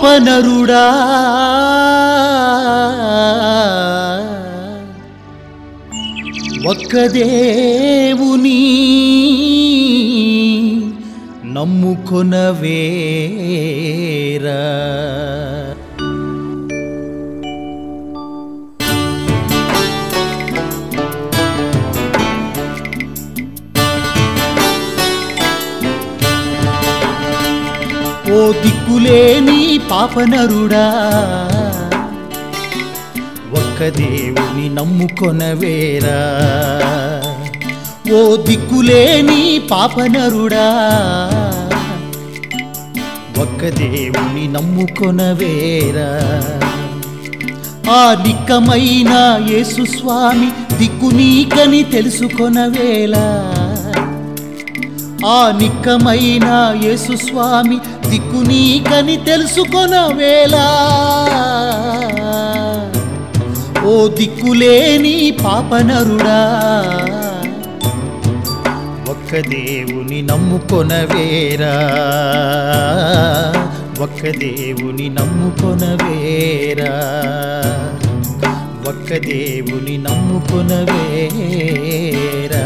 పాపనరుడా ఒక్క దేవుని నమ్ముకొనవేరా ఓ దిక్కులేని పాపనరుడా ఒక్క దేవుని నమ్ముకొనవేరా ఓ దిక్కులేని పాపనరుడా ఒక్క దేవుని నమ్ముకొనవేరా ఆ నిక్కమైన యేసు స్వామి దిక్కు నీకని తెలుసుకొనవేలా ఆ నిక్కమైన యేసు స్వామి దిక్కు నీకని తెలుసుకొనవేలా ఓ దిక్కులేని పాపనరుడా ఒక్క దేవుని నమ్ముకొనవేరా ఒక్క దేవుని నమ్ముకొనవేరా ఒక్క దేవుని నమ్ముకొనవేరా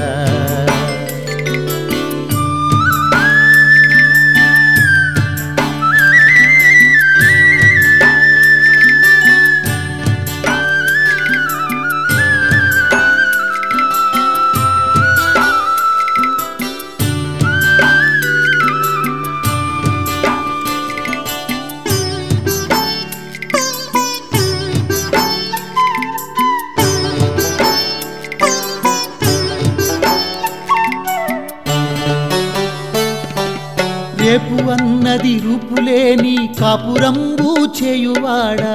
రేపు అన్నది రూపులేని కాపురంబు చేయువాడా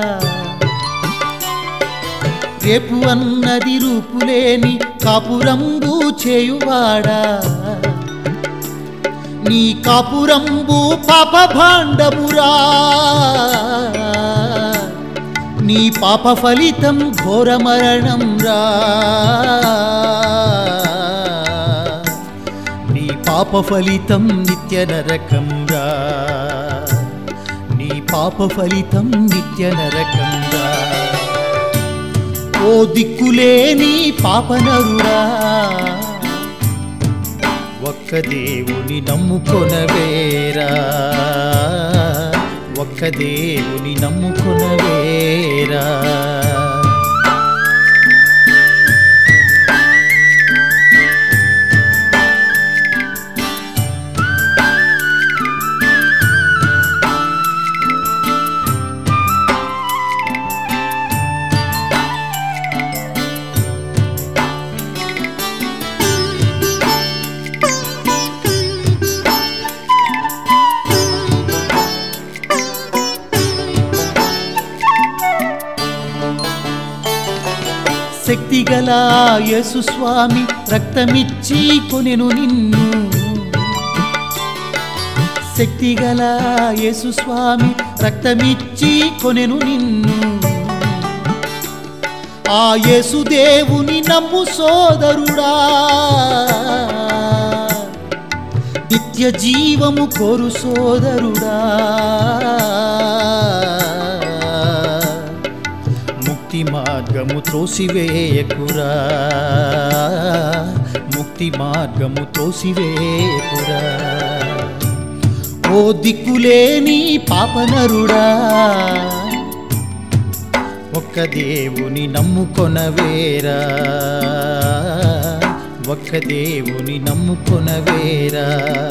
రేపు అన్నది రూపులేని కాపురంబు చేయువాడా నీ కాపురంబు పాప భాండమురా నీ పాప ఫలితం ఘోర మరణం రా పాప ఫలితం నిత్య నరకం రా నీ పాప ఫలితం నిత్య నరకం రా ఓ దిక్కులేని పాపనరుడా ఒక్క దేవుని నమ్ముకొనవేరా ఒక్క దేవుని నమ్ముకొనవేరా శక్తిగల యేసు స్వామి రక్తమిచ్చి కొనెను నిన్ను శక్తిగల యేసు స్వామి రక్తమిచ్చి కొనెను నిన్ను ఆ యేసు దేవుని నమ్ము సోదరుడా నిత్య జీవము కోరు సోదరుడా ముక్తి మార్గము త్రోసివేయకురా ముక్తి మార్గము త్రోసివేయకురా ఓ దిక్కులేని పాపనరుడా ఒక్క దేవుని నమ్ముకొనవేరా ఒక్క దేవుని నమ్ముకొనవేరా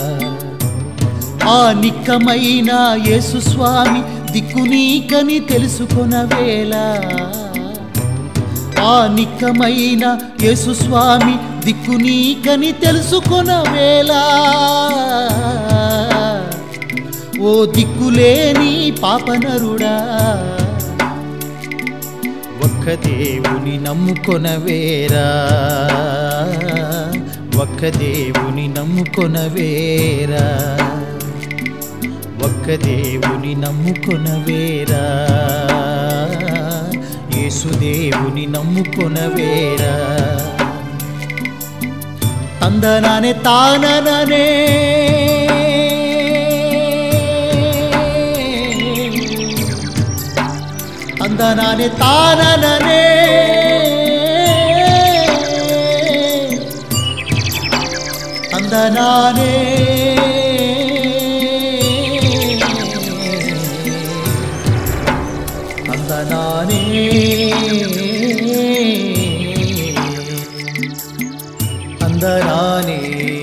ఆ నిక్కమైన యేసు స్వామి దిక్కు నీకని తెలుసుకొనవేలా ఆ నిక్కమైన యేసు స్వామి దిక్కు నీకని తెలుసుకొనవేలా ఓ దిక్కులేని పాపనరుడా ఒక్క దేవుని నమ్ముకొనవేరా ఒక్క దేవుని నమ్ముకొనవేరా ఒక్క దేవుని నమ్ముకొనవేరా యేసుదేవుని నమ్ముకొనవేరా తందనానే తానననే తందనానే తానననే తందనానే తందనానే తందనానే